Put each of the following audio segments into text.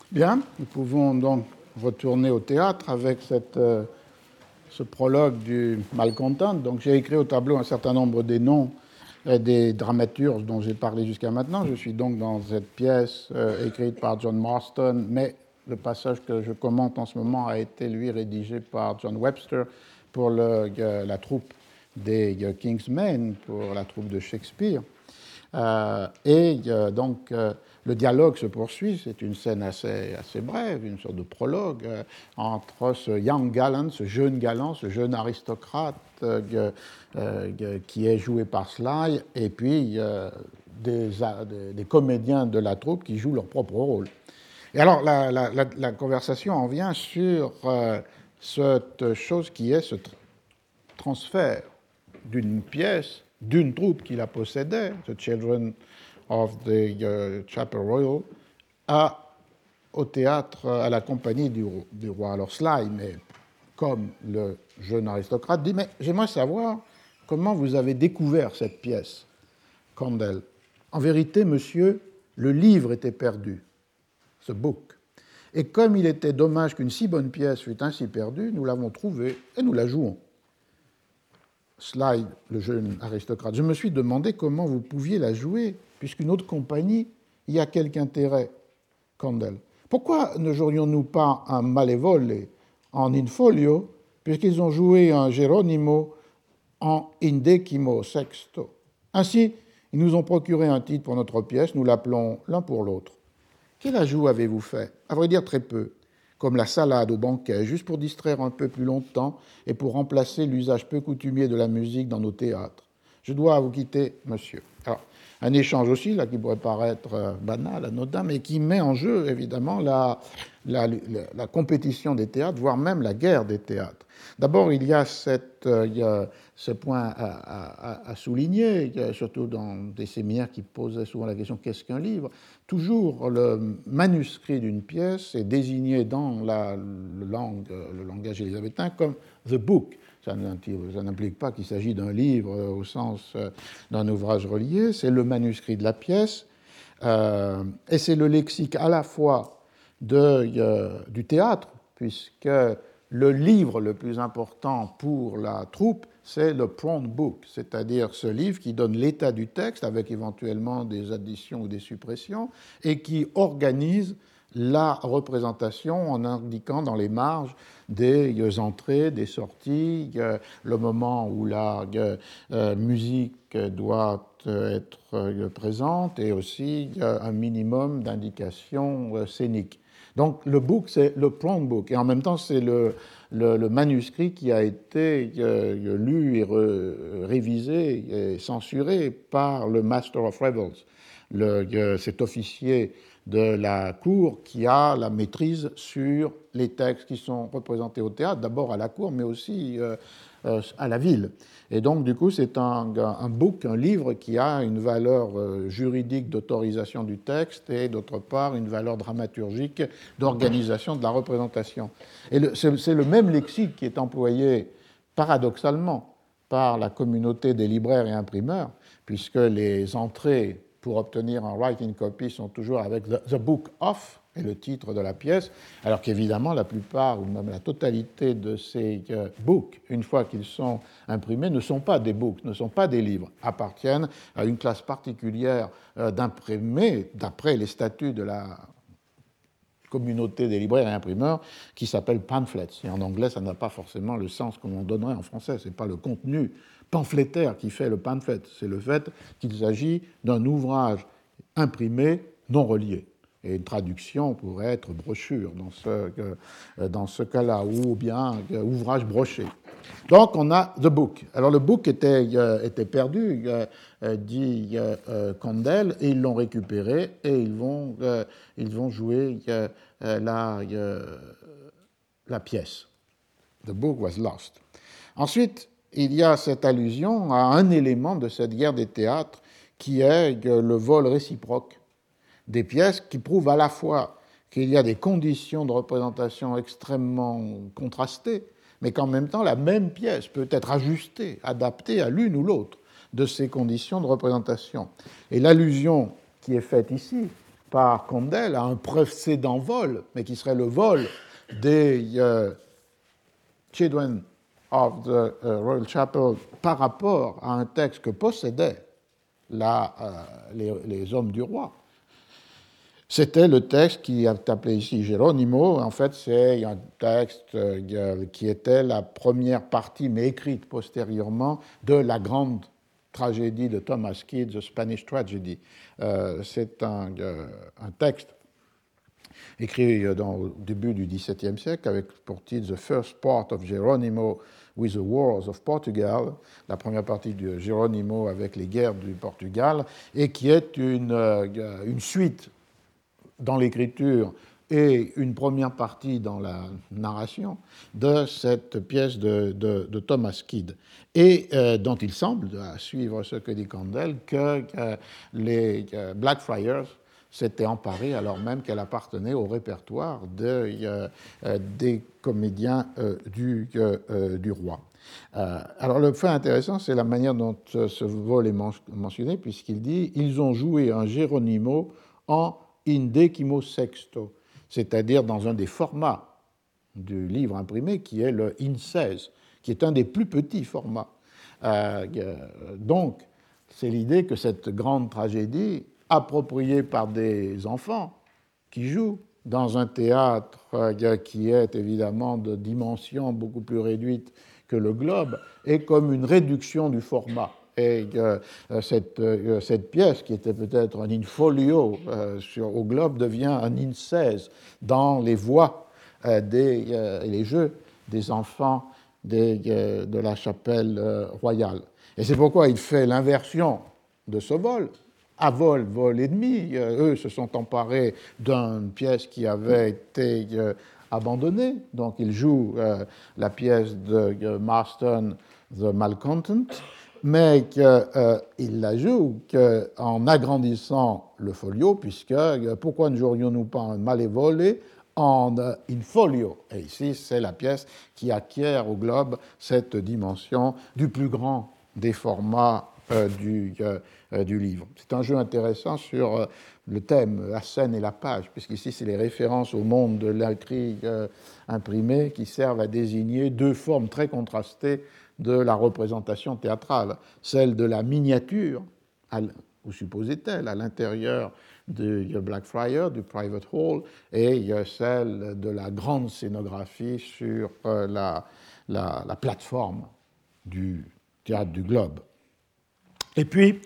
Bien, nous pouvons donc retourner au théâtre avec ce prologue du Malcontent. Donc j'ai écrit au tableau un certain nombre des noms des dramaturges dont j'ai parlé jusqu'à maintenant. Je suis donc dans cette pièce écrite par John Marston, mais le passage que je commente en ce moment a été, lui, rédigé par John Webster pour la troupe des King's Men, pour la troupe de Shakespeare. Donc, le dialogue se poursuit, c'est une scène assez brève, une sorte de prologue entre ce young gallant, ce jeune aristocrate qui est joué par Sly, et puis des comédiens de la troupe qui jouent leur propre rôle. Et alors, la conversation en vient sur cette chose qui est ce transfert d'une pièce, d'une troupe qui la possédait, The Children of the Chapel Royal, au théâtre, à la compagnie du roi. Alors Sly, mais comme le jeune aristocrate, dit « Mais j'aimerais savoir comment vous avez découvert cette pièce, Condell. En vérité, monsieur, le livre était perdu, ce book. Et comme il était dommage qu'une si bonne pièce fût ainsi perdue, nous l'avons trouvée et nous la jouons. » Sly, le jeune aristocrate, je me suis demandé comment vous pouviez la jouer, puisqu'une autre compagnie y a quelque intérêt. Condell. Pourquoi ne jouerions-nous pas un Malevole en in folio, puisqu'ils ont joué un Geronimo en indecimo sexto? Ainsi, ils nous ont procuré un titre pour notre pièce, nous l'appelons l'un pour l'autre. Quel ajout avez-vous fait? À vrai dire, très peu. Comme la salade au banquet, juste pour distraire un peu plus longtemps et pour remplacer l'usage peu coutumier de la musique dans nos théâtres. Je dois vous quitter, monsieur. Alors, un échange aussi, là, qui pourrait paraître banal, anodin, mais qui met en jeu, évidemment, la compétition des théâtres, voire même la guerre des théâtres. D'abord, il y a ce point à souligner, surtout dans des séminaires qui posaient souvent la question « qu'est-ce qu'un livre ?» Toujours, le manuscrit d'une pièce est désigné dans le langage élisabétain comme « the book ». Ça n'implique pas qu'il s'agit d'un livre au sens d'un ouvrage relié, c'est le manuscrit de la pièce, et c'est le lexique à la fois du théâtre, puisque le livre le plus important pour la troupe, c'est le prompt book, c'est-à-dire ce livre qui donne l'état du texte avec éventuellement des additions ou des suppressions et qui organise la représentation en indiquant dans les marges des entrées, des sorties, le moment où la musique doit être présente et aussi un minimum d'indications scéniques. Donc le book, c'est le prompt book, et en même temps, c'est le manuscrit qui a été lu et révisé et censuré par le Master of Revels, cet officier de la cour qui a la maîtrise sur les textes qui sont représentés au théâtre, d'abord à la cour, mais aussi à la ville. Et donc, du coup, c'est un book, un livre qui a une valeur juridique d'autorisation du texte et, d'autre part, une valeur dramaturgique d'organisation de la représentation. Et c'est le même lexique qui est employé, paradoxalement, par la communauté des libraires et imprimeurs, puisque les entrées pour obtenir un write-in copy sont toujours avec the book of et le titre de la pièce, alors qu'évidemment la plupart ou même la totalité de ces books, une fois qu'ils sont imprimés, ne sont pas des books, ne sont pas des livres, appartiennent à une classe particulière d'imprimés d'après les statuts de la communauté des libraires et imprimeurs qui s'appelle pamphlets. Et en anglais, ça n'a pas forcément le sens qu'on en donnerait en français. Ce n'est pas le contenu pamphlétaire qui fait le pamphlet, c'est le fait qu'il s'agit d'un ouvrage imprimé non relié. Et une traduction pourrait être brochure dans ce cas-là, ou bien ouvrage broché. Donc on a the book. Alors le book était perdu, dit Condell, et ils l'ont récupéré et ils vont jouer la pièce. The book was lost. Ensuite, il y a cette allusion à un élément de cette guerre des théâtres qui est le vol réciproque des pièces, qui prouve à la fois qu'il y a des conditions de représentation extrêmement contrastées, mais qu'en même temps, la même pièce peut être ajustée, adaptée à l'une ou l'autre de ces conditions de représentation. Et l'allusion qui est faite ici par Condell à un précédent vol, mais qui serait le vol des Children of the Royal Chapel par rapport à un texte que possédaient les hommes du roi. C'était le texte qui est appelé ici Geronimo. En fait, c'est un texte qui était la première partie, mais écrite postérieurement, de la grande tragédie de Thomas Kidd, The Spanish Tragedy. C'est un texte écrit au début du XVIIe siècle avec pour titre The First Part of Geronimo with the Wars of Portugal, la première partie de Geronimo avec les guerres du Portugal, et qui est une suite dans l'écriture et une première partie dans la narration de cette pièce de Thomas Kidd, et dont il semble, à suivre ce que dit Condell, que les Blackfriars s'étaient emparés alors même qu'elle appartenait au répertoire des comédiens du roi. Alors le fait intéressant, c'est la manière dont ce vol est mentionné, puisqu'il dit « Ils ont joué un Geronimo en in decimo sexto », c'est-à-dire dans un des formats du livre imprimé qui est le in 16, qui est un des plus petits formats. Donc, c'est l'idée que cette grande tragédie, appropriée par des enfants qui jouent dans un théâtre qui est évidemment de dimension beaucoup plus réduite que le Globe, est comme une réduction du format. Et cette pièce, qui était peut-être un in-folio au Globe, devient un in 16 dans les voix et les jeux des enfants de la chapelle royale. Et c'est pourquoi il fait l'inversion de ce vol. À vol et demi, eux se sont emparés d'une pièce qui avait été abandonnée. Donc ils jouent la pièce de Marston, The Malcontent, mais qu'il la joue en agrandissant le folio, puisque pourquoi ne jouerions-nous pas un Malévolé en in folio? Et ici, c'est la pièce qui acquiert au Globe cette dimension du plus grand des formats du livre. C'est un jeu intéressant sur le thème, la scène et la page, puisqu'ici, c'est les références au monde de l'écrit imprimé qui servent à désigner deux formes très contrastées de la représentation théâtrale, celle de la miniature, ou supposait-elle, à l'intérieur du Blackfriars, du Private Hall, et celle de la grande scénographie sur la plateforme du théâtre du Globe. Et puis,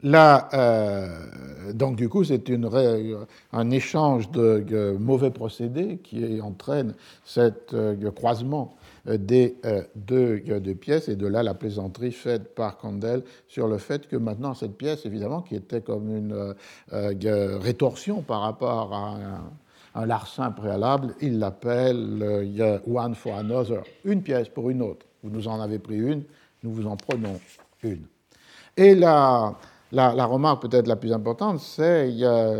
donc du coup, c'est un échange de mauvais procédés qui entraîne cet croisement des deux pièces, et de là la plaisanterie faite par Condell sur le fait que maintenant cette pièce, évidemment, qui était comme une rétorsion par rapport à un larcin préalable, il l'appelle One for Another, une pièce pour une autre. Vous nous en avez pris une, nous vous en prenons une. Et la remarque peut-être la plus importante, c'est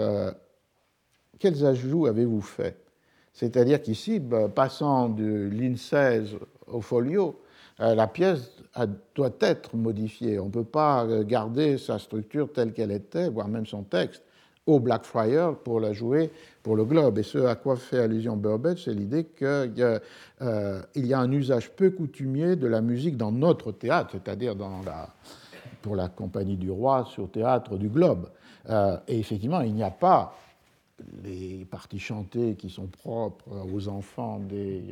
quels ajouts avez-vous fait? C'est-à-dire qu'ici, passant du line 16 au folio, la pièce doit être modifiée. On ne peut pas garder sa structure telle qu'elle était, voire même son texte, au Blackfriars pour la jouer pour le Globe. Et ce à quoi fait allusion Burbage, c'est l'idée qu'il y a un usage peu coutumier de la musique dans notre théâtre, c'est-à-dire pour la Compagnie du Roi sur le théâtre du Globe. Et effectivement, il n'y a pas les parties chantées qui sont propres aux enfants des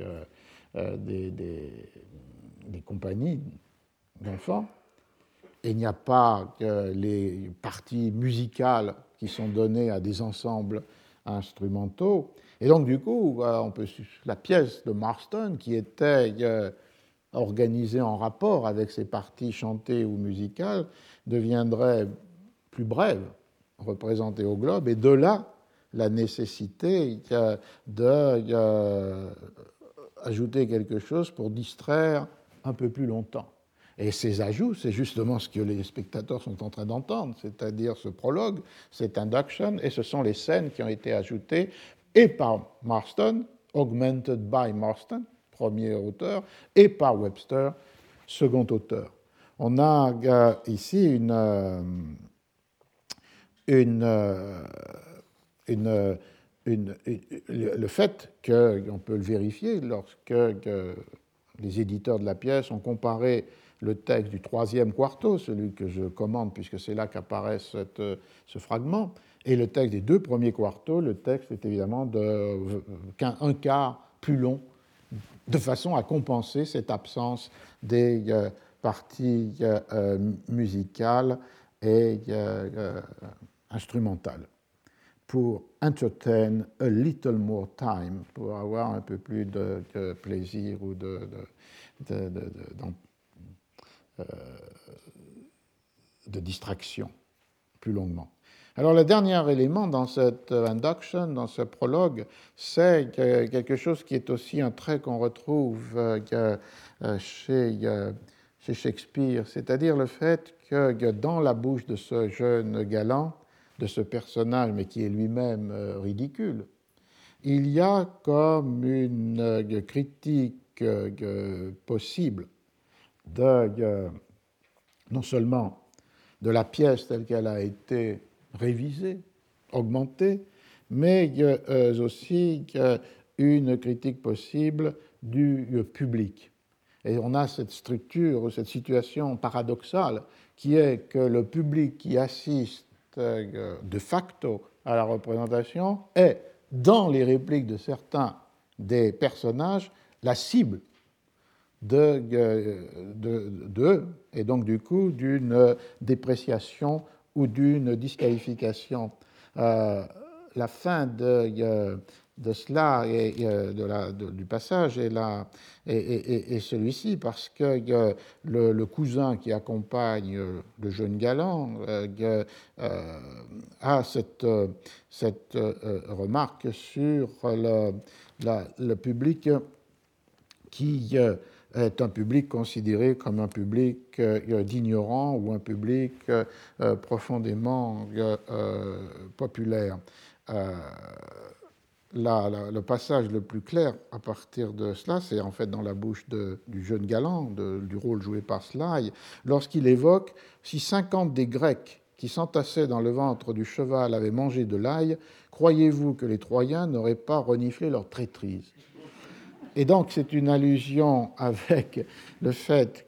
compagnies d'enfants. Et il n'y a pas les parties musicales qui sont données à des ensembles instrumentaux. Et donc, du coup, la pièce de Marston, qui était organisée en rapport avec ces parties chantées ou musicales, deviendrait plus brève, représentée au Globe, et de là, la nécessité d'ajouter quelque chose pour distraire un peu plus longtemps. Et ces ajouts, c'est justement ce que les spectateurs sont en train d'entendre, c'est-à-dire ce prologue, cette induction, et ce sont les scènes qui ont été ajoutées et par Marston, augmented by Marston, premier auteur, et par Webster, second auteur. On a ici le fait qu'on peut le vérifier lorsque les éditeurs de la pièce ont comparé le texte du troisième quarto, celui que je commande puisque c'est là qu'apparaît ce fragment, et le texte des deux premiers quartos, le texte est évidemment un quart plus long, de façon à compenser cette absence des parties musicales et instrumentales. Pour entertain a little more time, pour avoir un peu plus de plaisir ou de distraction plus longuement. Alors le dernier élément dans cette induction, dans ce prologue, c'est quelque chose qui est aussi un trait qu'on retrouve chez Shakespeare, c'est-à-dire le fait que dans la bouche de ce jeune galant, de ce personnage, mais qui est lui-même ridicule, il y a comme une critique possible non seulement de la pièce telle qu'elle a été révisée, augmentée, mais aussi une critique possible du public. Et on a cette structure, cette situation paradoxale qui est que le public qui assiste de facto à la représentation est, dans les répliques de certains des personnages, la cible et donc du coup d'une dépréciation ou d'une disqualification. La fin de cela et du passage est celui-ci, parce que le cousin qui accompagne le jeune galant a cette remarque sur le public qui est un public considéré comme un public d'ignorants ou un public profondément populaire. Le passage le plus clair à partir de cela, c'est en fait dans la bouche du jeune galant, du rôle joué par Sly, lorsqu'il évoque « Si 50 des Grecs qui s'entassaient dans le ventre du cheval avaient mangé de l'ail, croyez-vous que les Troyens n'auraient pas reniflé leur traîtrise ?» Et donc, c'est une allusion avec le fait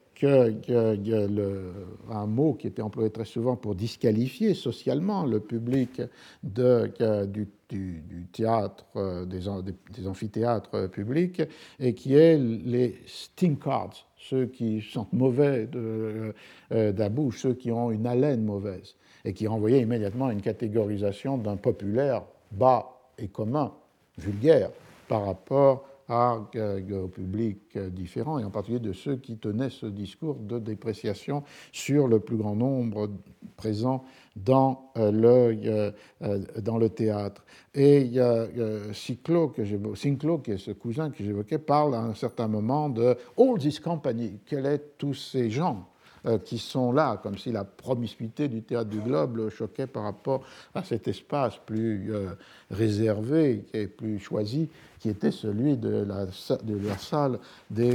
un mot qui était employé très souvent pour disqualifier socialement le public du théâtre, des amphithéâtres publics, et qui est les stinkards, ceux qui sentent mauvais de la bouche, ceux qui ont une haleine mauvaise, et qui renvoyait immédiatement à une catégorisation d'un populaire bas et commun, vulgaire, par rapport au public différent, et en particulier de ceux qui tenaient ce discours de dépréciation sur le plus grand nombre présent dans le théâtre. Et Cyclo, qui est ce cousin que j'évoquais, parle à un certain moment de « all this company », quels sont tous ces gens qui sont là, comme si la promiscuité du théâtre du Globe le choquait par rapport à cet espace plus réservé et plus choisi qui était celui de la salle des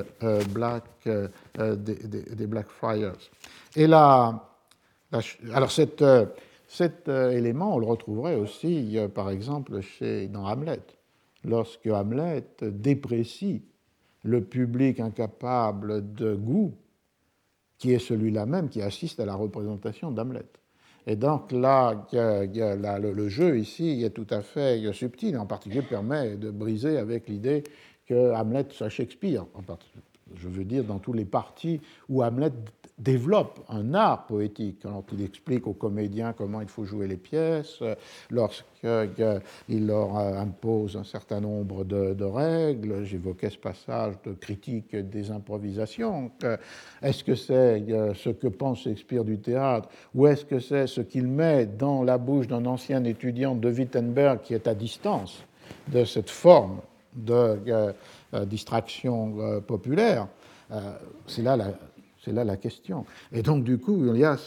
Blackfriars. Et là, alors cet élément, on le retrouverait aussi, par exemple, dans Hamlet, lorsque Hamlet déprécie le public incapable de goût, qui est celui-là même qui assiste à la représentation d'Hamlet. Et donc là, le jeu ici est tout à fait subtil, en particulier permet de briser avec l'idée que Hamlet soit Shakespeare, je veux dire dans tous les parties où Hamlet développe un art poétique, quand il explique aux comédiens comment il faut jouer les pièces, lorsqu'il leur impose un certain nombre de règles. J'évoquais ce passage de critique des improvisations. Est-ce que c'est ce que pense Shakespeare du théâtre, ou est-ce que c'est ce qu'il met dans la bouche d'un ancien étudiant de Wittenberg qui est à distance de cette forme de distraction populaire? C'est là la question. Et donc, du coup, il y a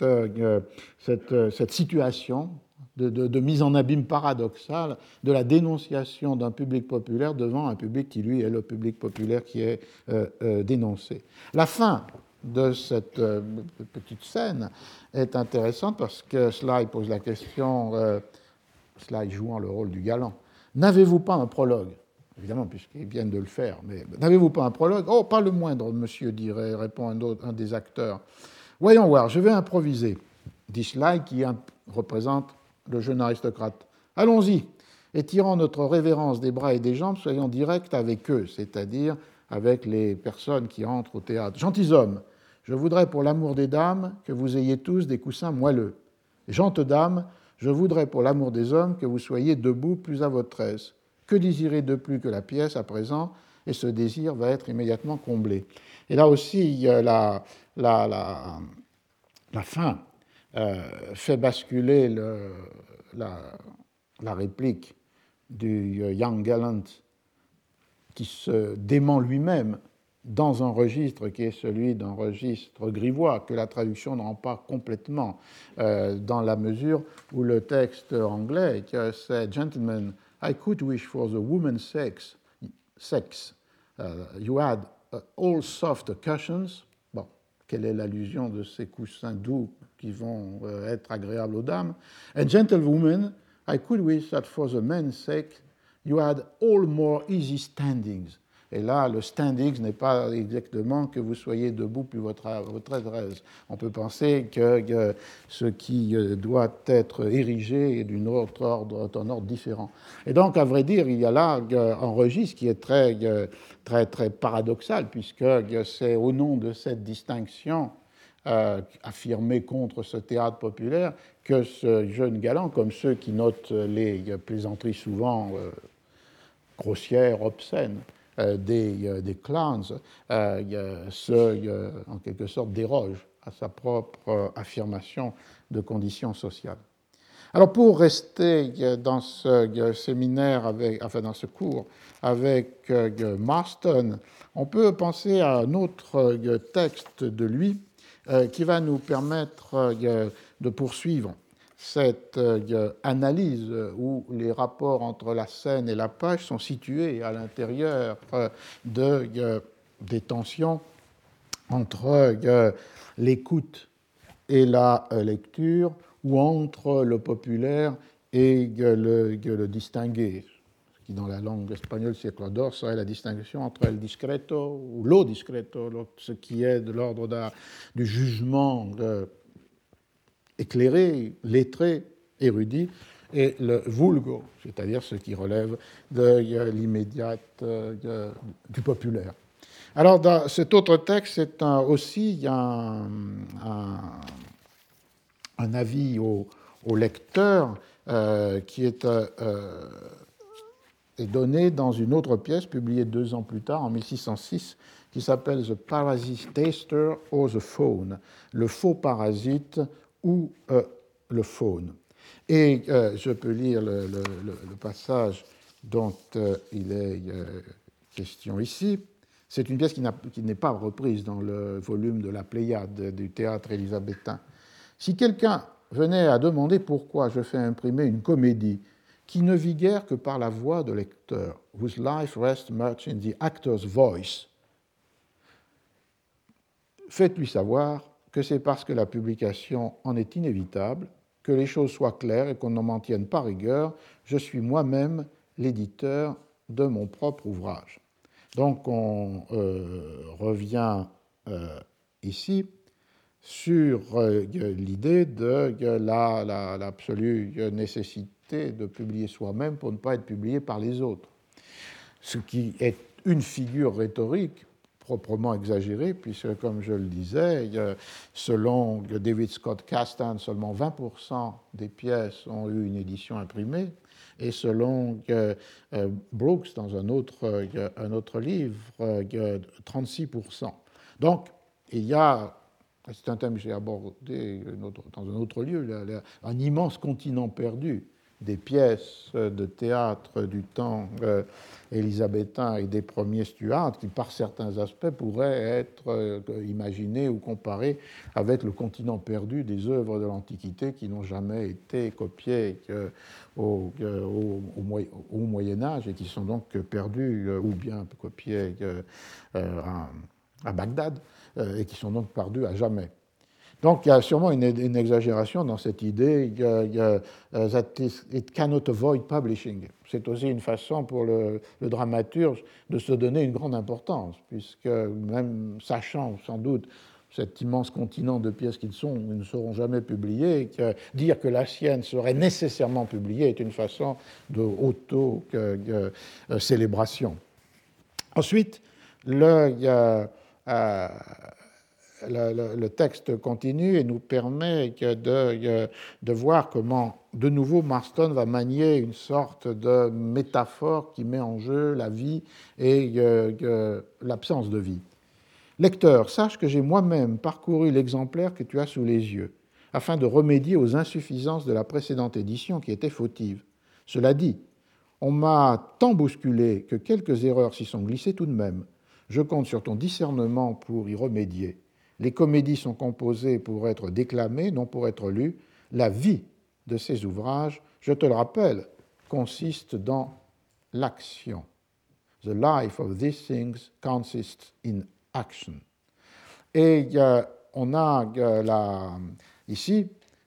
cette situation de mise en abîme paradoxale de la dénonciation d'un public populaire devant un public qui, lui, est le public populaire qui est dénoncé. La fin de cette petite scène est intéressante parce que Sly pose la question slide jouant le rôle du galant. N'avez-vous pas un prologue? Évidemment, puisqu'ils viennent de le faire, mais n'avez-vous pas un prologue? Oh, pas le moindre, monsieur, dirait, répond un des acteurs. Voyons voir, je vais improviser, dit Sly, qui représente le jeune aristocrate. Allons-y, et tirant notre révérence des bras et des jambes, soyons directs avec eux, c'est-à-dire avec les personnes qui entrent au théâtre. Gentilshommes, je voudrais pour l'amour des dames que vous ayez tous des coussins moelleux. Gentes dames, je voudrais pour l'amour des hommes que vous soyez debout plus à votre aise. Que désirer de plus que la pièce à présent? Et ce désir va être immédiatement comblé. Et là aussi, la fin fait basculer la réplique du Young Gallant qui se dément lui-même dans un registre qui est celui d'un registre grivois, que la traduction ne rend pas complètement, dans la mesure où le texte anglais, c'est « Gentlemen, I could wish for the woman's sex you had all soft cushions ». Bon, quelle est l'allusion de ces coussins doux qui vont être agréables aux dames? « And gentlewomen, I could wish that for the men's sake you had all more easy standings ». Et là, le standings n'est pas exactement que vous soyez debout plus votre aise. On peut penser que ce qui doit être érigé est d'un ordre différent. Et donc, à vrai dire, il y a là un registre qui est très paradoxal, puisque c'est au nom de cette distinction affirmée contre ce théâtre populaire que ce jeune galant, comme ceux qui notent les plaisanteries souvent grossières, obscènes, des clowns, en quelque sorte déroge à sa propre affirmation de conditions sociales. Alors pour rester dans ce séminaire, dans ce cours avec Marston, on peut penser à un autre texte de lui qui va nous permettre de poursuivre cette analyse où les rapports entre la scène et la page sont situés à l'intérieur des tensions entre l'écoute et la lecture, ou entre le populaire et le distingué, ce qui dans la langue espagnole siècle d'or serait la distinction entre el discreto ou lo discreto, ce qui est de l'ordre du jugement éclairé, lettré, érudit, et le vulgo, c'est-à-dire ce qui relève de l'immédiate du populaire. Alors, dans cet autre texte, c'est aussi un avis au lecteur qui est donné dans une autre pièce publiée 2 ans plus tard, en 1606, qui s'appelle The Parasite Taster or the Faune, le faux parasite ou le faune. Et je peux lire le passage dont il est question ici. C'est une pièce qui n'est pas reprise dans le volume de la Pléiade du théâtre élisabétain. Si quelqu'un venait à demander pourquoi je fais imprimer une comédie qui ne vit guère que par la voix de lecteur, whose life rests much in the actor's voice, faites-lui savoir que c'est parce que la publication en est inévitable, que les choses soient claires et qu'on ne m'en tienne pas rigueur. Je suis moi-même l'éditeur de mon propre ouvrage. Donc on revient ici sur l'idée de l'absolue nécessité de publier soi-même pour ne pas être publié par les autres. Ce qui est une figure rhétorique proprement exagérée, puisque, comme je le disais, selon David Scott Castan, seulement 20% des pièces ont eu une édition imprimée, et selon Brooks, dans un autre livre, 36%. Donc, il y a, c'est un thème que j'ai abordé dans un autre lieu, un immense continent perdu des pièces de théâtre du temps élisabétain et des premiers Stuarts, qui par certains aspects pourraient être imaginés ou comparés avec le continent perdu des œuvres de l'Antiquité qui n'ont jamais été copiées au Moyen-Âge et qui sont donc perdues ou bien copiées à Bagdad et qui sont donc perdues à jamais. Donc il y a sûrement une exagération dans cette idée that it cannot avoid publishing. C'est aussi une façon pour le dramaturge de se donner une grande importance, puisque même sachant sans doute cet immense continent de pièces qu'ils ne seront jamais publiées, dire que la sienne serait nécessairement publiée est une façon de auto-célébration. Ensuite, le texte continue et nous permet de voir comment, de nouveau, Marston va manier une sorte de métaphore qui met en jeu la vie et l'absence de vie. Lecteur, sache que j'ai moi-même parcouru l'exemplaire que tu as sous les yeux, afin de remédier aux insuffisances de la précédente édition qui était fautive. Cela dit, on m'a tant bousculé que quelques erreurs s'y sont glissées tout de même. Je compte sur ton discernement pour y remédier. Les comédies sont composées pour être déclamées, non pour être lues. La vie de ces ouvrages, je te le rappelle, consiste dans l'action. The life of these things consists in action. Et on a ici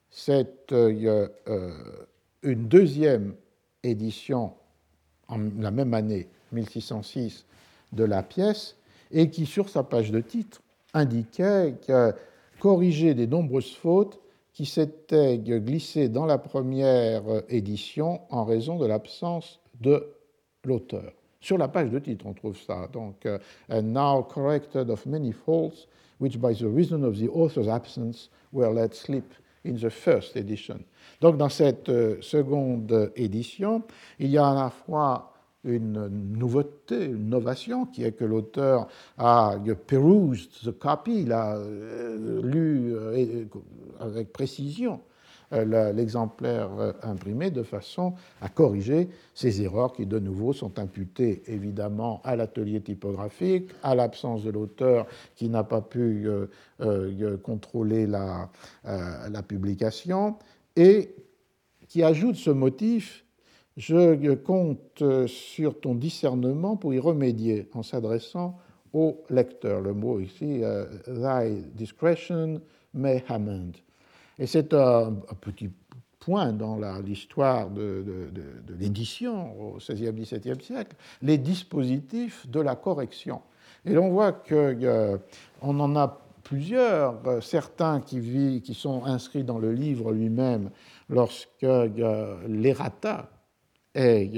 une deuxième édition en la même année, 1606, de la pièce, et qui, sur sa page de titre, indiquait corriger des nombreuses fautes qui s'étaient glissées dans la première édition en raison de l'absence de l'auteur. Sur la page de titre, on trouve ça. Donc, and now corrected of many faults, which by the reason of the author's absence were let slip in the first edition. Donc, dans cette seconde édition, il y a à la fois une nouveauté, une innovation, qui est que l'auteur a perused the copy, il a lu avec précision l'exemplaire imprimé de façon à corriger ces erreurs qui, de nouveau, sont imputées évidemment à l'atelier typographique, à l'absence de l'auteur qui n'a pas pu contrôler la publication, et qui ajoute ce motif: je compte sur ton discernement pour y remédier, en s'adressant au lecteur. Le mot ici, thy discretion may amend. Et c'est un petit point dans l'histoire de l'édition au XVIe, XVIIe siècle, les dispositifs de la correction. Et l'on voit qu'on en a plusieurs, certains qui sont inscrits dans le livre lui-même lorsque l'errata est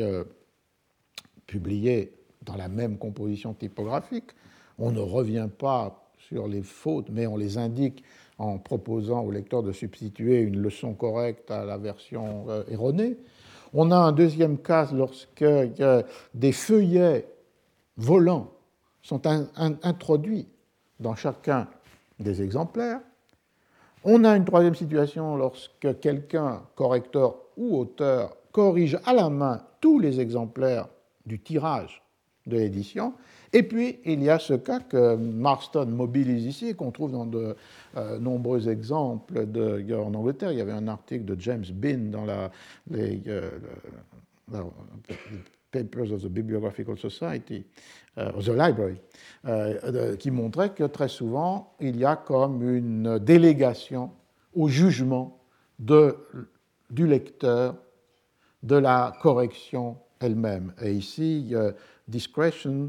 publié dans la même composition typographique. On ne revient pas sur les fautes, mais on les indique en proposant au lecteur de substituer une leçon correcte à la version erronée. On a un deuxième cas lorsque des feuillets volants sont introduits dans chacun des exemplaires. On a une troisième situation lorsque quelqu'un, correcteur ou auteur, corrige à la main tous les exemplaires du tirage de l'édition. Et puis, il y a ce cas que Marston mobilise ici et qu'on trouve dans de nombreux exemples en Angleterre. Il y avait un article de James Bean dans les Papers of the Bibliographical Society, the Library, qui montrait que très souvent, il y a comme une délégation au jugement du lecteur de la correction elle-même. Et ici, discretion,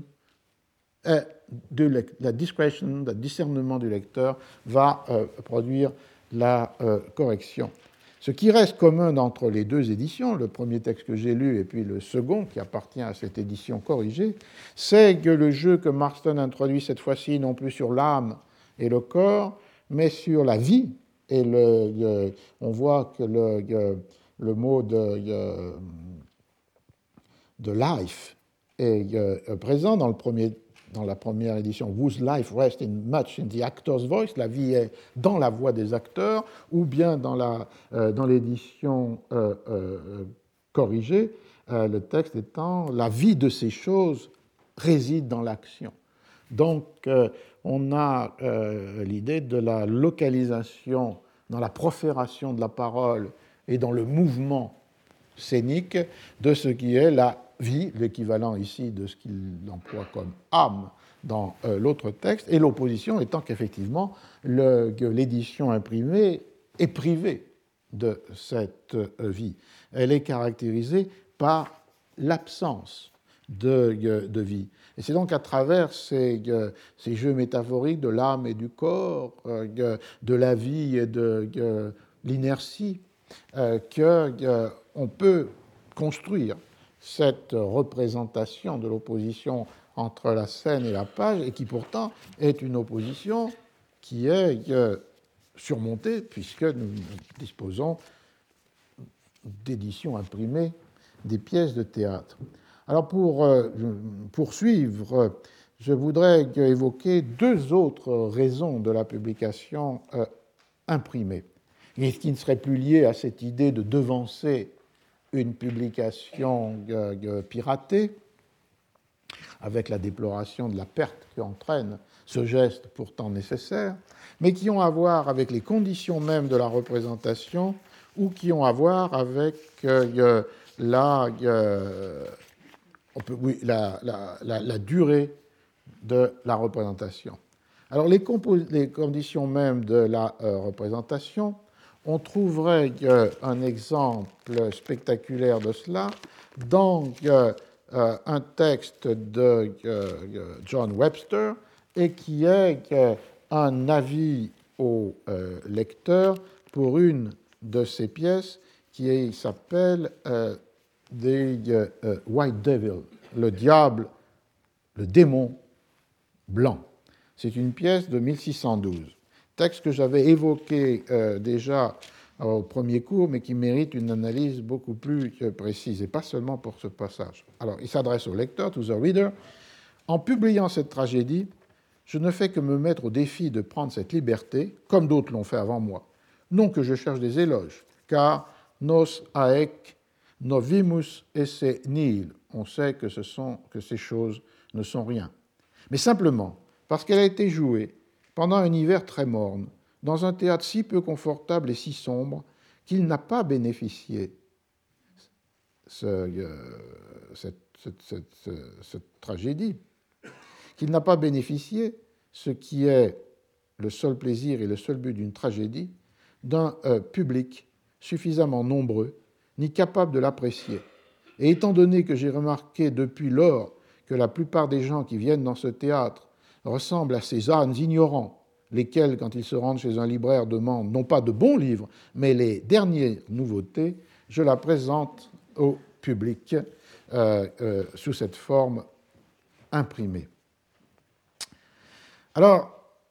le discernement du lecteur va produire la correction. Ce qui reste commun entre les deux éditions, le premier texte que j'ai lu et puis le second qui appartient à cette édition corrigée, c'est que le jeu que Marston introduit cette fois-ci non plus sur l'âme et le corps, mais sur la vie. Et on voit que le mot de life est présent dans la première édition, whose life rests much in the actor's voice, la vie est dans la voix des acteurs, ou bien dans l'édition corrigée, le texte étant la vie de ces choses réside dans l'action. Donc on a l'idée de la localisation dans la profération de la parole et dans le mouvement scénique de ce qui est la vie, l'équivalent ici de ce qu'il emploie comme âme dans l'autre texte, et l'opposition étant qu'effectivement, l'édition imprimée est privée de cette vie. Elle est caractérisée par l'absence de vie. Et c'est donc à travers ces jeux métaphoriques de l'âme et du corps, de la vie et de l'inertie, qu'on peut construire cette représentation de l'opposition entre la scène et la page, et qui pourtant est une opposition qui est surmontée, puisque nous disposons d'éditions imprimées des pièces de théâtre. Alors pour poursuivre, je voudrais évoquer deux autres raisons de la publication imprimée, et qui ne serait plus liée à cette idée de devancer une publication piratée, avec la déploration de la perte qu'entraîne ce geste pourtant nécessaire, mais qui ont à voir avec les conditions mêmes de la représentation ou qui ont à voir avec la durée de la représentation. Alors, les conditions mêmes de la représentation, on trouverait un exemple spectaculaire de cela dans un texte de John Webster, et qui est un avis au lecteur pour une de ses pièces qui s'appelle The White Devil, le diable, le démon blanc. C'est une pièce de 1612, texte que j'avais évoqué déjà au premier cours, mais qui mérite une analyse beaucoup plus précise, et pas seulement pour ce passage. Alors, il s'adresse au lecteur, to the reader. En publiant cette tragédie, je ne fais que me mettre au défi de prendre cette liberté, comme d'autres l'ont fait avant moi. Non que je cherche des éloges, car nos haec novimus esse nihil. On sait que ces choses ne sont rien. Mais simplement parce qu'elle a été jouée pendant un hiver très morne, dans un théâtre si peu confortable et si sombre qu'il n'a pas bénéficié, cette tragédie, qu'il n'a pas bénéficié, ce qui est le seul plaisir et le seul but d'une tragédie, d'un public suffisamment nombreux, ni capable de l'apprécier. Et étant donné que j'ai remarqué depuis lors que la plupart des gens qui viennent dans ce théâtre ressemblent à ces ânes ignorants, lesquels, quand ils se rendent chez un libraire, demandent non pas de bons livres, mais les dernières nouveautés, je la présente au public sous cette forme imprimée. Alors,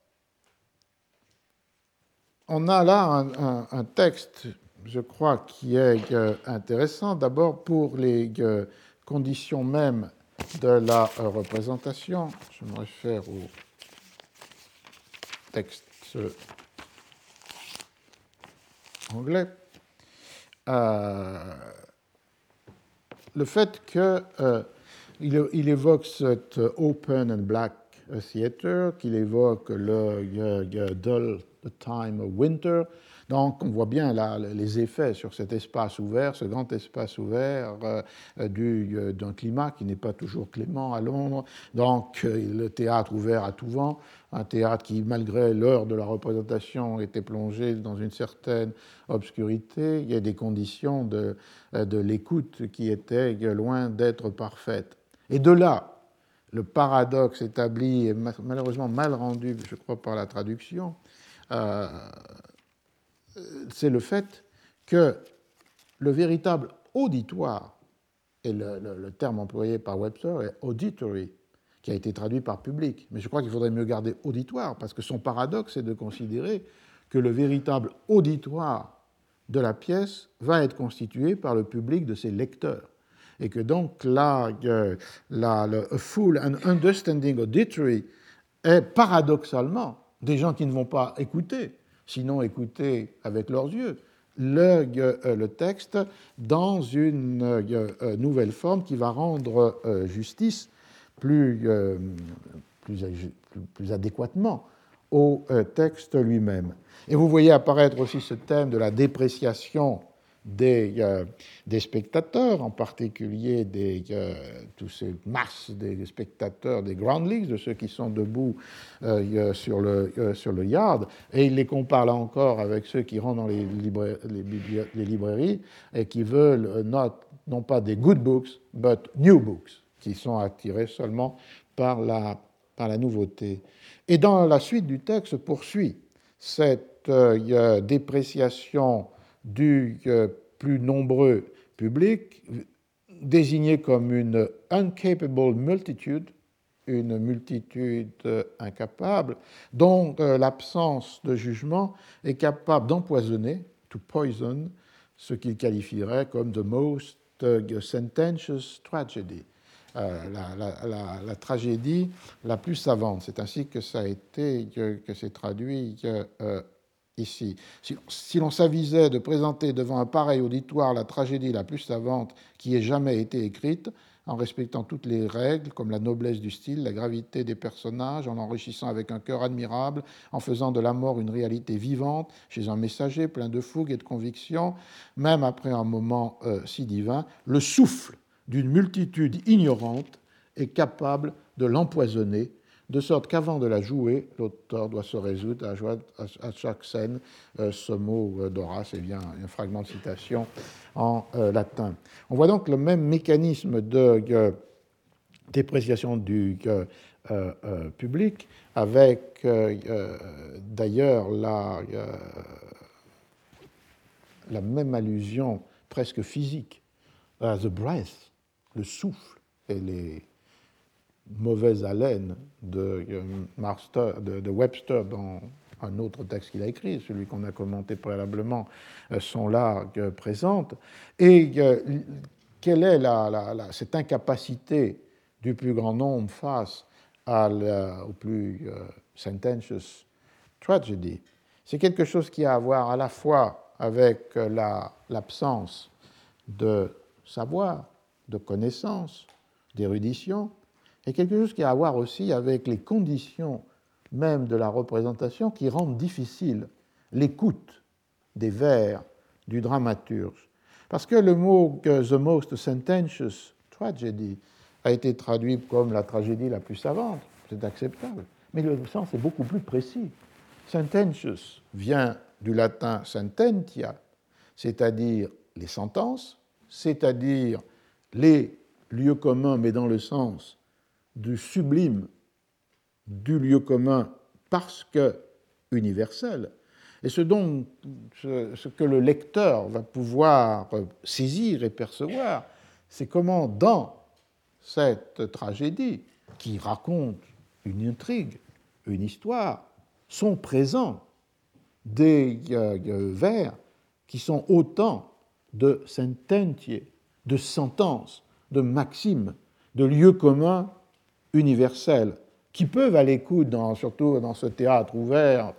on a là un texte, je crois, qui est intéressant, d'abord pour les conditions mêmes de la représentation. Je me réfère au texte anglais. Le fait qu'il évoque cet open and black theater, qu'il évoque le dull the time of winter. Donc, on voit bien là les effets sur cet espace ouvert, ce grand espace ouvert d'un climat qui n'est pas toujours clément à Londres. Donc, le théâtre ouvert à tout vent, un théâtre qui, malgré l'heure de la représentation, était plongé dans une certaine obscurité. Il y a des conditions de l'écoute qui étaient loin d'être parfaites. Et de là, le paradoxe établi, et malheureusement mal rendu, je crois, par la traduction, c'est le fait que le véritable auditoire, et le terme employé par Webster est auditory, qui a été traduit par public. Mais je crois qu'il faudrait mieux garder auditoire, parce que son paradoxe est de considérer que le véritable auditoire de la pièce va être constitué par le public de ses lecteurs. Et que donc là, le full and understanding auditory est paradoxalement des gens qui ne vont pas écouter, sinon écouter avec leurs yeux, le texte dans une nouvelle forme qui va rendre justice plus adéquatement au texte lui-même. Et vous voyez apparaître aussi ce thème de la dépréciation des spectateurs, en particulier tous ces masses des spectateurs des groundlings, de ceux qui sont debout sur le yard, et il les compare là encore avec ceux qui rentrent dans les librairies et qui veulent non pas des good books, but new books, qui sont attirés seulement par la nouveauté. Et dans la suite du texte se poursuit cette dépréciation du plus nombreux public, désigné comme une uncapable multitude, une multitude incapable, dont l'absence de jugement est capable d'empoisonner, to poison, ce qu'il qualifierait comme the most sententious tragedy, la tragédie la plus savante. C'est ainsi que ça a été, que c'est traduit ici. Si l'on s'avisait de présenter devant un pareil auditoire la tragédie la plus savante qui ait jamais été écrite, en respectant toutes les règles, comme la noblesse du style, la gravité des personnages, en l'enrichissant avec un cœur admirable, en faisant de la mort une réalité vivante, chez un messager plein de fougue et de conviction, même après un moment si divin, le souffle d'une multitude ignorante est capable de l'empoisonner, de sorte qu'avant de la jouer, l'auteur doit se résoudre à jouer à chaque scène ce mot d'Horace, et bien un fragment de citation en latin. On voit donc le même mécanisme de dépréciation du public, avec d'ailleurs la même allusion presque physique à the breath, le souffle et les mauvaises haleines de Webster dans un autre texte qu'il a écrit, celui qu'on a commenté préalablement, sont là présentes. Et quelle est cette incapacité du plus grand nombre face au plus sententious tragedy? C'est quelque chose qui a à voir à la fois avec l'absence de savoir, de connaissance, d'érudition, et quelque chose qui a à voir aussi avec les conditions même de la représentation qui rendent difficile l'écoute des vers du dramaturge. Parce que le mot the most sententious tragedy a été traduit comme la tragédie la plus savante, c'est acceptable, mais le sens est beaucoup plus précis. Sententious vient du latin sententia, c'est-à-dire les sentences, c'est-à-dire les lieux communs, mais dans le sens du sublime, du lieu commun, parce que universel. Et ce que le lecteur va pouvoir saisir et percevoir, c'est comment dans cette tragédie, qui raconte une intrigue, une histoire, sont présents des vers qui sont autant de sententiae, de sentences, de maximes, de lieux communs universels, qui peuvent, à l'écoute, surtout dans ce théâtre ouvert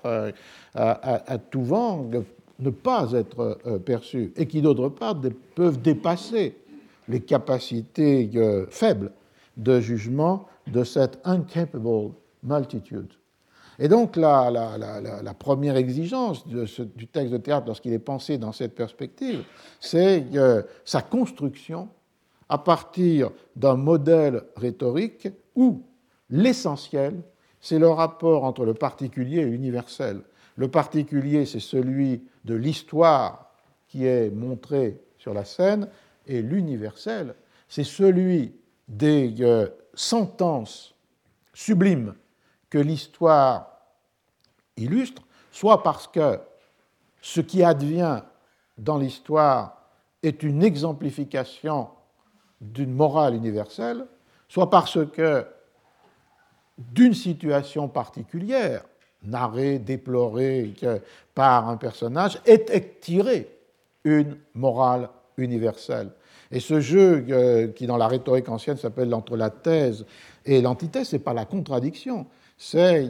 à tout vent, ne pas être perçus, et qui, d'autre part, peuvent dépasser les capacités faibles de jugement de cette incapable multitude. Et donc, la première exigence du texte de théâtre, lorsqu'il est pensé dans cette perspective, c'est sa construction à partir d'un modèle rhétorique où l'essentiel, c'est le rapport entre le particulier et l'universel. Le particulier, c'est celui de l'histoire qui est montrée sur la scène, et l'universel, c'est celui des sentences sublimes que l'histoire illustre, soit parce que ce qui advient dans l'histoire est une exemplification d'une morale universelle, soit parce que d'une situation particulière, narrée, déplorée par un personnage, est tirée une morale universelle. Et ce jeu qui, dans la rhétorique ancienne, s'appelle entre la thèse et l'antithèse, ce n'est pas la contradiction, c'est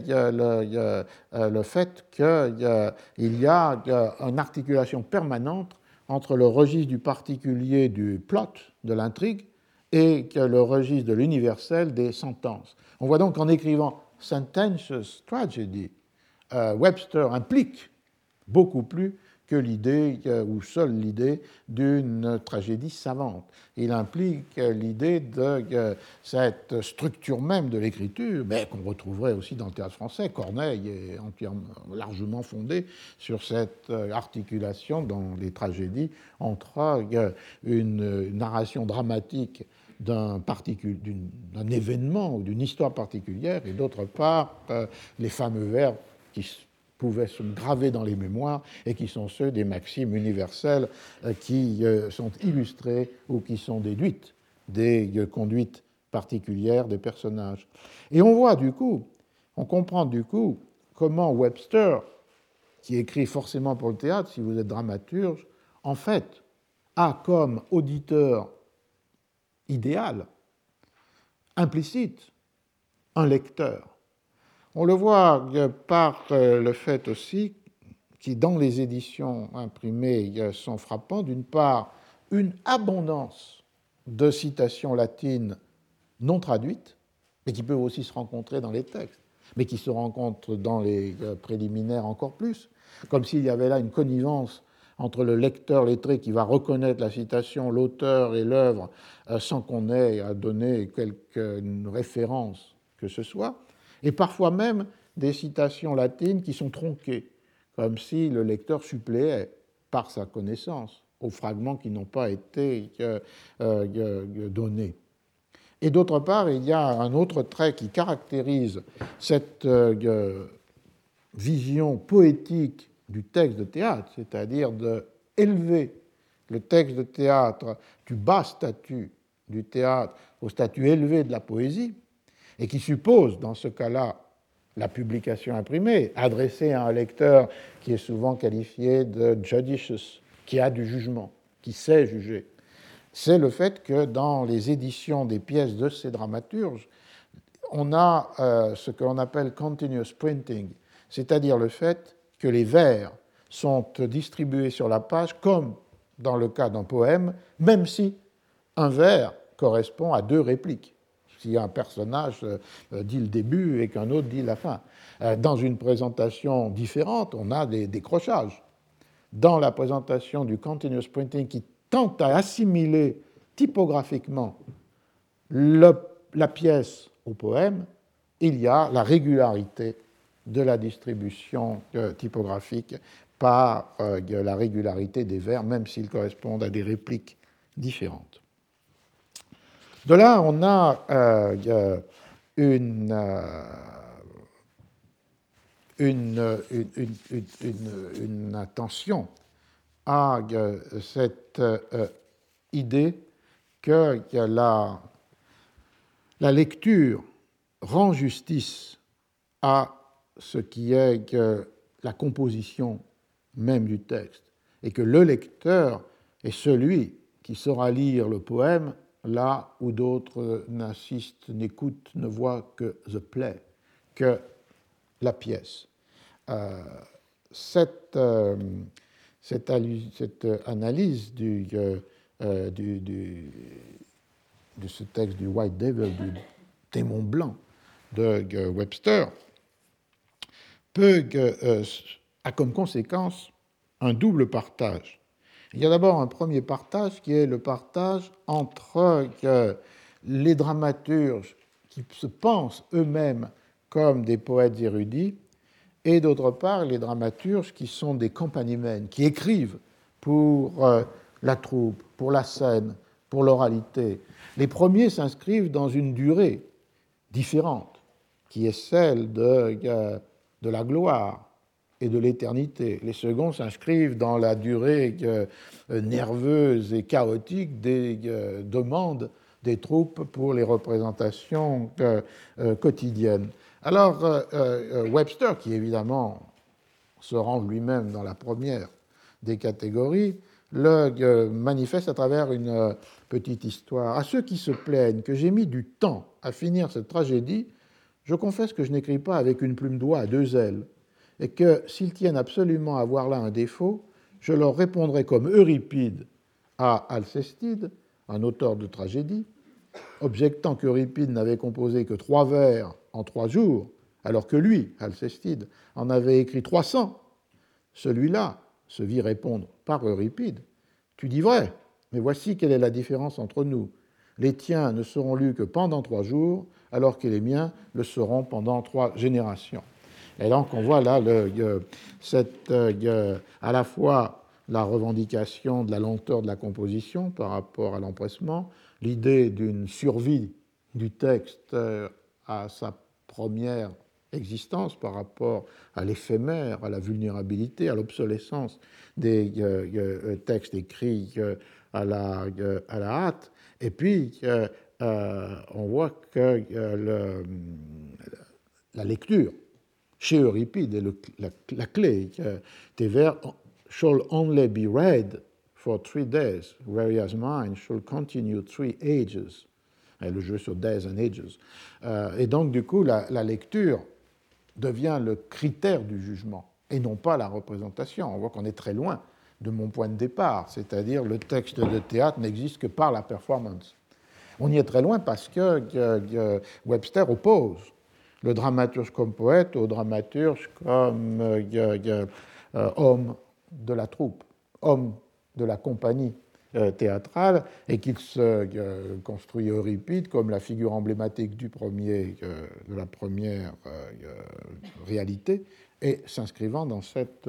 le fait qu'il y a une articulation permanente entre le registre du particulier du plot, de l'intrigue, et le registre de l'universel des sentences. On voit donc qu'en écrivant Sententious Tragedy, Webster implique beaucoup plus que l'idée, ou seule l'idée, d'une tragédie savante. Il implique l'idée de cette structure même de l'écriture, mais qu'on retrouverait aussi dans le théâtre français. Corneille est largement fondé sur cette articulation dans les tragédies entre une narration dramatique d'un événement ou d'une histoire particulière, et d'autre part, les fameux vers qui pouvaient se graver dans les mémoires et qui sont ceux des maximes universelles qui sont illustrées ou qui sont déduites des conduites particulières des personnages. Et on voit du coup, on comprend du coup comment Webster, qui écrit forcément pour le théâtre, si vous êtes dramaturge, en fait, a comme auditeur idéal, implicite, un lecteur. On le voit par le fait aussi qui, dans les éditions imprimées, sont frappants. D'une part, une abondance de citations latines non traduites, mais qui peuvent aussi se rencontrer dans les textes, mais qui se rencontrent dans les préliminaires encore plus, comme s'il y avait là une connivence entre le lecteur lettré qui va reconnaître la citation, l'auteur et l'œuvre sans qu'on ait à donner quelque référence que ce soit, et parfois même des citations latines qui sont tronquées, comme si le lecteur suppléait par sa connaissance aux fragments qui n'ont pas été donnés. Et d'autre part, il y a un autre trait qui caractérise cette vision poétique du texte de théâtre, c'est-à-dire d'élever le texte de théâtre du bas statut du théâtre au statut élevé de la poésie, et qui suppose, dans ce cas-là, la publication imprimée, adressée à un lecteur qui est souvent qualifié de judicious, qui a du jugement, qui sait juger. C'est le fait que dans les éditions des pièces de ces dramaturges, on a ce que l'on appelle continuous printing, c'est-à-dire le fait que les vers sont distribués sur la page comme dans le cas d'un poème, même si un vers correspond à deux répliques. Si un personnage dit le début et qu'un autre dit la fin. Dans une présentation différente, on a des décrochages. Dans la présentation du continuous printing qui tente à assimiler typographiquement la pièce au poème, il y a la régularité de la distribution typographique par la régularité des vers, même s'ils correspondent à des répliques différentes. De là, on a une attention à cette idée que la lecture rend justice à ce qui est la composition même du texte, et que le lecteur est celui qui saura lire le poème là où d'autres n'assistent, n'écoutent, ne voient que the play, que la pièce. Cette analyse de ce texte du White Devil, du démon blanc de Webster, a comme conséquence un double partage. Il y a d'abord un premier partage qui est le partage entre les dramaturges qui se pensent eux-mêmes comme des poètes érudits et d'autre part les dramaturges qui sont des compagniemen, qui écrivent pour la troupe, pour la scène, pour l'oralité. Les premiers s'inscrivent dans une durée différente, qui est celle de la gloire et de l'éternité. Les seconds s'inscrivent dans la durée nerveuse et chaotique des demandes des troupes pour les représentations quotidiennes. Alors, Webster, qui évidemment se rend lui-même dans la première des catégories, le manifeste à travers une petite histoire. À ceux qui se plaignent que j'ai mis du temps à finir cette tragédie, je confesse que je n'écris pas avec une plume d'oie à deux ailes, et que s'ils tiennent absolument à voir là un défaut, je leur répondrai comme Euripide à Alcestide, un auteur de tragédie, objectant qu'Euripide n'avait composé que 3 vers en 3 jours, alors que lui, Alcestide, en avait écrit 300. Celui-là, se vit répondre par Euripide, tu dis vrai, mais voici quelle est la différence entre nous. Les tiens ne seront lus que pendant 3 jours, alors que les miens le seront pendant 3 générations. Et donc on voit là à la fois la revendication de la lenteur de la composition par rapport à l'empressement, l'idée d'une survie du texte à sa première existence par rapport à l'éphémère, à la vulnérabilité, à l'obsolescence des textes écrits à la hâte. Et puis, on voit que la lecture chez Euripide est la clé. Tes vers shall only be read for 3 days, whereas mine shall continue 3 ages. Et le jeu sur days and ages. Et donc, du coup, la lecture devient le critère du jugement et non pas la représentation. On voit qu'on est très loin de mon point de départ, c'est-à-dire le texte de théâtre n'existe que par la performance. On y est très loin parce que Webster oppose le dramaturge comme poète au dramaturge comme homme de la troupe, homme de la compagnie théâtrale, et qu'il se construit Euripide comme la figure emblématique de la première réalité, et s'inscrivant dans cette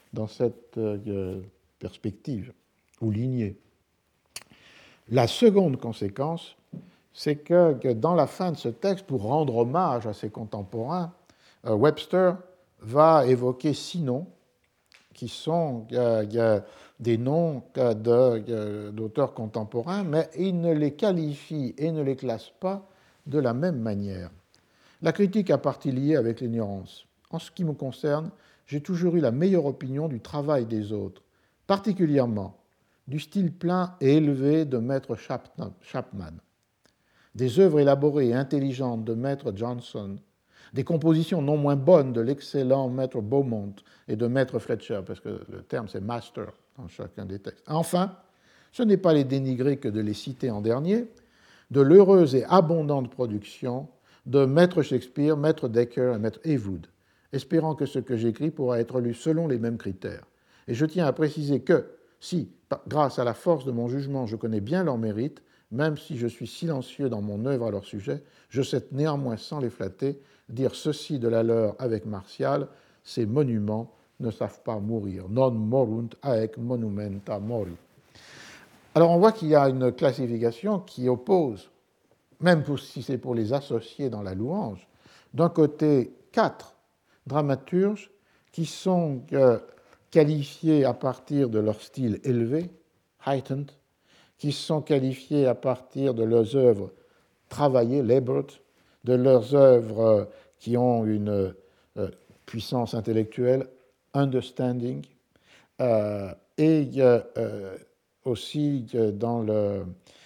perspective ou lignée. La seconde conséquence, c'est que dans la fin de ce texte, pour rendre hommage à ses contemporains, Webster va évoquer 6 noms qui sont des noms d'auteurs contemporains, mais il ne les qualifie et ne les classe pas de la même manière. La critique a partie liée avec l'ignorance. En ce qui me concerne, j'ai toujours eu la meilleure opinion du travail des autres, particulièrement du style plein et élevé de maître Chapman, des œuvres élaborées et intelligentes de maître Johnson, des compositions non moins bonnes de l'excellent maître Beaumont et de maître Fletcher, parce que le terme c'est master dans chacun des textes. Enfin, ce n'est pas les dénigrer que de les citer en dernier, de l'heureuse et abondante production de maître Shakespeare, maître Dekker et maître Heywood, espérant que ce que j'écris pourra être lu selon les mêmes critères. Et je tiens à préciser que, si, grâce à la force de mon jugement, je connais bien leurs mérites, même si je suis silencieux dans mon œuvre à leur sujet, je sais néanmoins, sans les flatter, dire ceci de la leur avec Martial, ces monuments ne savent pas mourir. Non morunt haec monumenta mori. Alors on voit qu'il y a une classification qui oppose, même si c'est pour les associer dans la louange, d'un côté 4 dramaturges qui sont qualifiés à partir de leur style élevé, heightened, qui sont qualifiés à partir de leurs œuvres travaillées, labored, de leurs œuvres qui ont une puissance intellectuelle, understanding, et aussi dans le...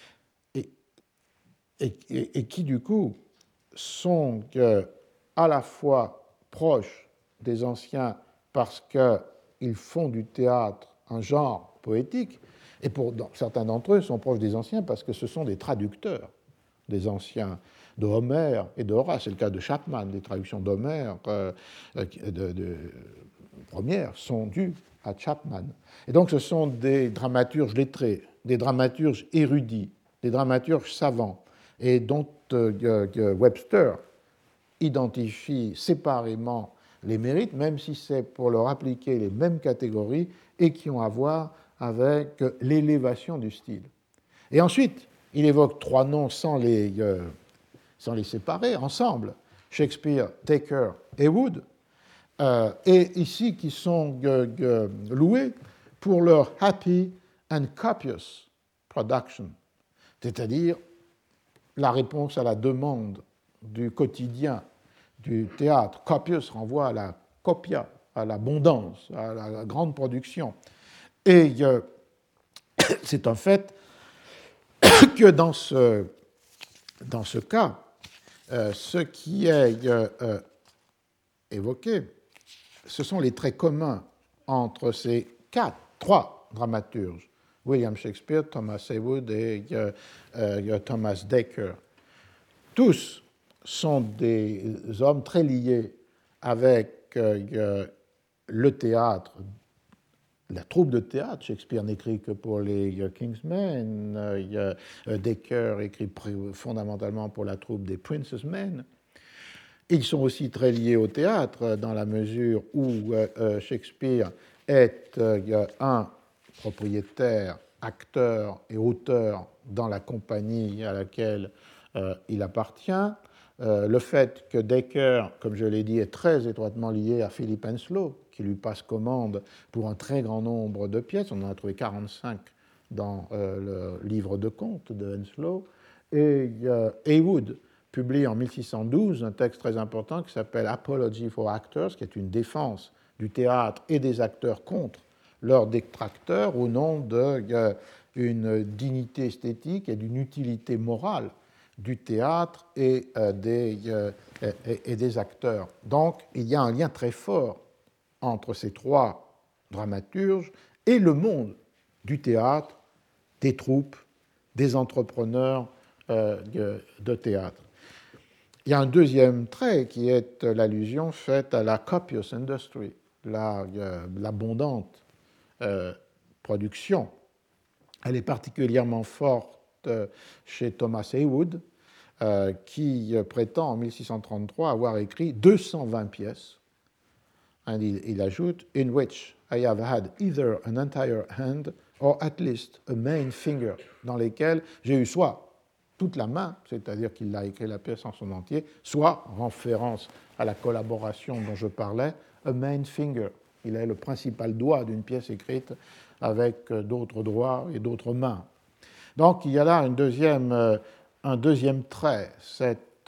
et qui, du coup, sont à la fois proches des anciens parce qu'ils font du théâtre un genre poétique, et certains d'entre eux sont proches des anciens parce que ce sont des traducteurs des anciens, de Homère et d'Horace. C'est le cas de Chapman. Les traductions d'Homère premières sont dues à Chapman. Et donc ce sont des dramaturges lettrés, des dramaturges érudits, des dramaturges savants, et dont Webster identifie séparément les mérites, même si c'est pour leur appliquer les mêmes catégories et qui ont à voir avec l'élévation du style. Et ensuite, il évoque 3 noms sans les séparer, ensemble, Shakespeare, Dekker et Wood, et ici qui sont loués pour leur happy and copious production, c'est-à-dire la réponse à la demande du quotidien du théâtre. Copious renvoie à la copia, à l'abondance, à la grande production. Et c'est un fait que dans ce cas, ce qui est évoqué, ce sont les traits communs entre ces 3 dramaturges, William Shakespeare, Thomas Heywood et Thomas Dekker. Tous sont des hommes très liés avec le théâtre, la troupe de théâtre. Shakespeare n'écrit que pour les King's Men. Dekker écrit fondamentalement pour la troupe des Prince's Men. Ils sont aussi très liés au théâtre dans la mesure où Shakespeare est un propriétaire, acteur et auteur dans la compagnie à laquelle il appartient. Le fait que Dekker, comme je l'ai dit, est très étroitement lié à Philip Henslowe, qui lui passe commande pour un très grand nombre de pièces. On en a trouvé 45 dans le livre de contes de Henslowe. Et Heywood publie en 1612 un texte très important qui s'appelle Apology for Actors, qui est une défense du théâtre et des acteurs contre leurs détracteurs au nom d'une dignité esthétique et d'une utilité morale du théâtre et des acteurs. Donc, il y a un lien très fort entre ces trois dramaturges et le monde du théâtre, des troupes, des entrepreneurs de théâtre. Il y a un deuxième trait qui est l'allusion faite à la copious industry, l'abondante production. Elle est particulièrement forte chez Thomas Heywood, qui prétend en 1633 avoir écrit 220 pièces. Et il ajoute « in which I have had either an entire hand or at least a main finger », dans lesquelles j'ai eu soit toute la main, c'est-à-dire qu'il a écrit la pièce en son entier, soit, en référence à la collaboration dont je parlais, a main finger. Il est le principal doigt d'une pièce écrite avec d'autres doigts et d'autres mains. Donc il y a là un deuxième trait, c'est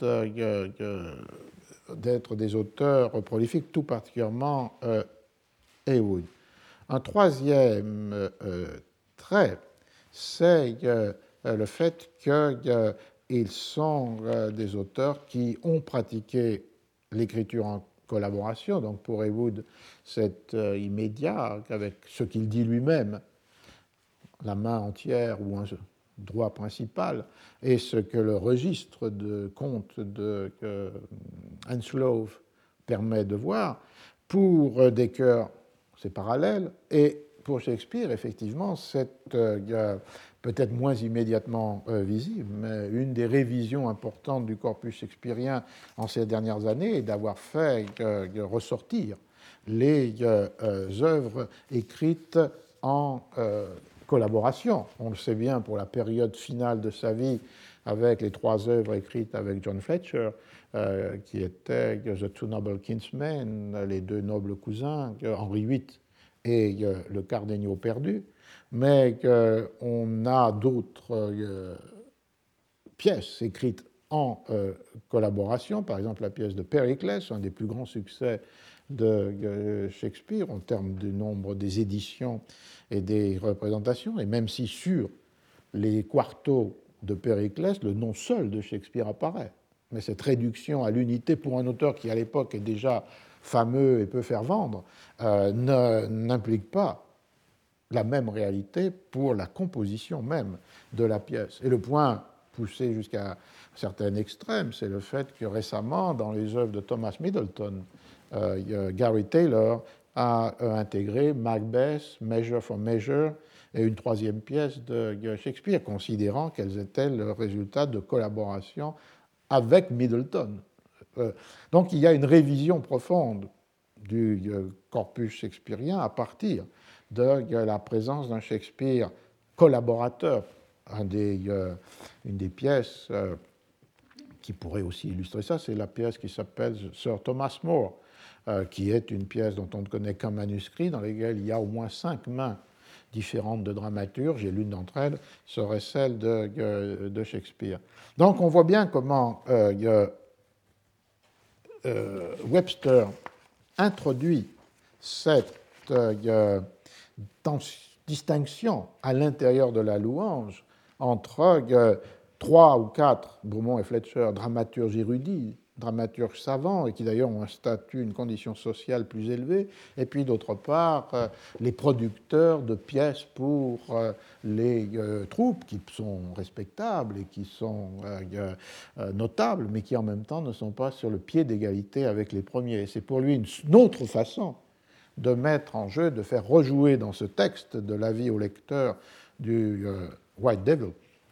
d'être des auteurs prolifiques, tout particulièrement Heywood. Un troisième trait, c'est le fait qu'ils sont des auteurs qui ont pratiqué l'écriture en collaboration. Donc pour Heywood, c'est immédiat avec ce qu'il dit lui-même, la main entière ou un droit principal, et ce que le registre de contes de Henslowe permet de voir. Pour Dekker, c'est parallèle, et pour Shakespeare, effectivement, c'est peut-être moins immédiatement visible, mais une des révisions importantes du corpus shakespearien en ces dernières années est d'avoir fait ressortir les œuvres écrites en collaboration. On le sait bien pour la période finale de sa vie avec les trois œuvres écrites avec John Fletcher, qui étaient The Two Noble Kinsmen, les deux nobles cousins, Henri VIII et le Cardenio perdu, mais on a d'autres pièces écrites en collaboration, par exemple la pièce de Périclès, un des plus grands succès de Shakespeare en termes du nombre des éditions et des représentations, et même si sur les quartos de Périclès, le nom seul de Shakespeare apparaît. Mais cette réduction à l'unité pour un auteur qui, à l'époque, est déjà fameux et peut faire vendre, n'implique pas la même réalité pour la composition même de la pièce. Et le point poussé jusqu'à un certain extrême, c'est le fait que récemment, dans les œuvres de Thomas Middleton, Gary Taylor a intégré Macbeth, Measure for Measure, et une troisième pièce de Shakespeare, considérant qu'elles étaient le résultat de collaboration avec Middleton. Donc il y a une révision profonde du corpus shakespearien à partir de la présence d'un Shakespeare collaborateur. Une des pièces qui pourrait aussi illustrer ça, c'est la pièce qui s'appelle Sir Thomas More, qui est une pièce dont on ne connaît qu'un manuscrit, dans lequel il y a au moins 5 mains différentes de dramaturges, et l'une d'entre elles serait celle de Shakespeare. Donc on voit bien comment Webster introduit cette distinction à l'intérieur de la louange entre 3 ou 4, Beaumont et Fletcher, dramaturges érudits, dramaturges savants, et qui d'ailleurs ont un statut, une condition sociale plus élevée, et puis d'autre part, les producteurs de pièces pour les troupes, qui sont respectables et qui sont notables, mais qui en même temps ne sont pas sur le pied d'égalité avec les premiers. C'est pour lui une autre façon de mettre en jeu, de faire rejouer dans ce texte de l'avis au lecteur du White Devil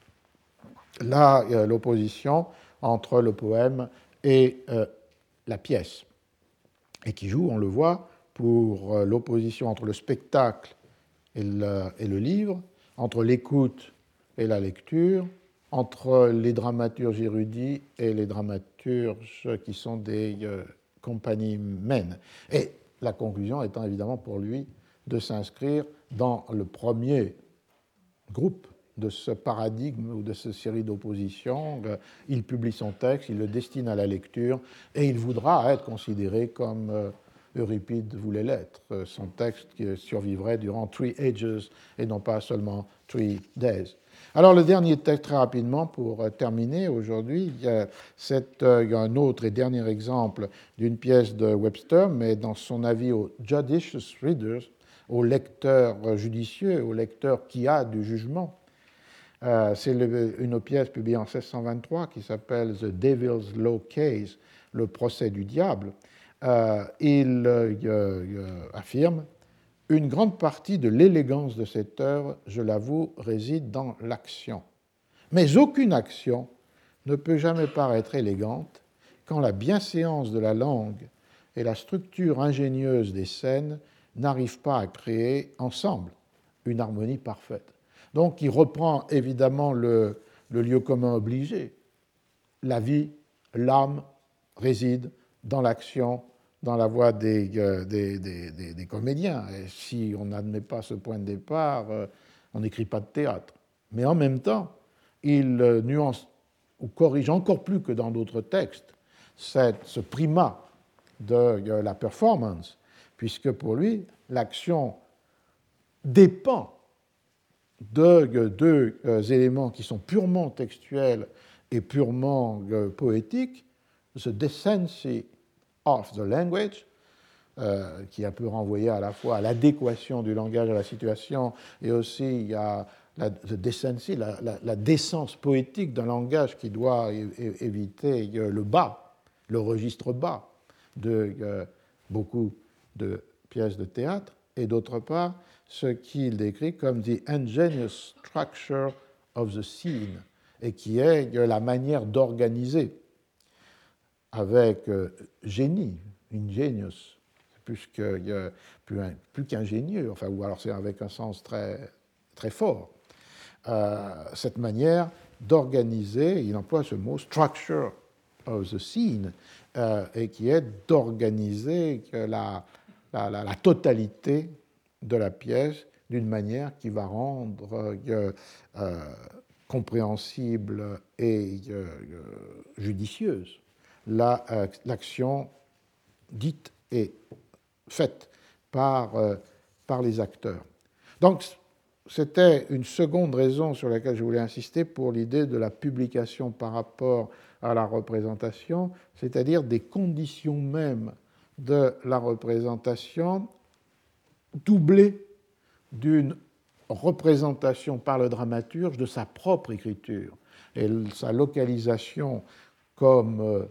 l'opposition entre le poème et la pièce, et qui joue, on le voit, pour l'opposition entre le spectacle et le livre, entre l'écoute et la lecture, entre les dramaturges érudits et les dramaturges qui sont des compagnies maines. Et la conclusion étant évidemment pour lui de s'inscrire dans le premier groupe de ce paradigme ou de cette série d'oppositions. Il publie son texte, il le destine à la lecture et il voudra être considéré comme Euripide voulait l'être. Son texte qui survivrait durant 3 ages et non pas seulement 3 days. Alors le dernier texte, très rapidement, pour terminer aujourd'hui, c'est un autre et dernier exemple d'une pièce de Webster, mais dans son avis aux judicious readers, aux lecteurs judicieux, aux lecteurs qui a du jugement. C'est une pièce publiée en 1623 qui s'appelle The Devil's Law Case, le procès du diable. Il affirme « Une grande partie de l'élégance de cette œuvre, je l'avoue, réside dans l'action. Mais aucune action ne peut jamais paraître élégante quand la bienséance de la langue et la structure ingénieuse des scènes n'arrivent pas à créer ensemble une harmonie parfaite. » Donc, il reprend évidemment le lieu commun obligé. La vie, l'âme réside dans l'action, dans la voix des comédiens. Et si on n'admet pas ce point de départ, on n'écrit pas de théâtre. Mais en même temps, il nuance ou corrige encore plus que dans d'autres textes ce primat de la performance, puisque pour lui, l'action dépend de deux éléments qui sont purement textuels et purement poétiques, the decency of the language, qui est un peu renvoyé à la fois à l'adéquation du langage à la situation et aussi à la decency, la décence poétique d'un langage qui doit éviter le bas, le registre bas de beaucoup de pièces de théâtre, et d'autre part, ce qu'il décrit comme the ingenious structure of the scene, et qui est la manière d'organiser avec génie, ingenious, plus qu'ingénieux, enfin, ou alors c'est avec un sens très, très fort, cette manière d'organiser, il emploie ce mot, structure of the scene, et qui est d'organiser la totalité de la pièce d'une manière qui va rendre compréhensible et judicieuse l'action dite et faite par les acteurs. Donc, c'était une seconde raison sur laquelle je voulais insister pour l'idée de la publication par rapport à la représentation, c'est-à-dire des conditions mêmes de la représentation doublée d'une représentation par le dramaturge de sa propre écriture et sa localisation comme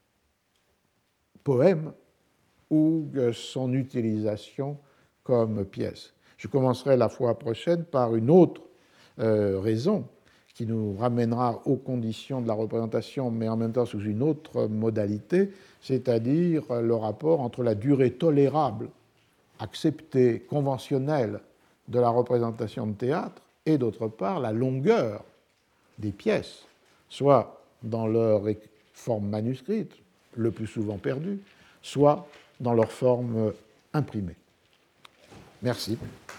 poème ou son utilisation comme pièce. Je commencerai la fois prochaine par une autre raison qui nous ramènera aux conditions de la représentation, mais en même temps sous une autre modalité, c'est-à-dire le rapport entre la durée tolérable, acceptée, conventionnelle de la représentation de théâtre et d'autre part la longueur des pièces, soit dans leur forme manuscrite, le plus souvent perdue, soit dans leur forme imprimée. Merci.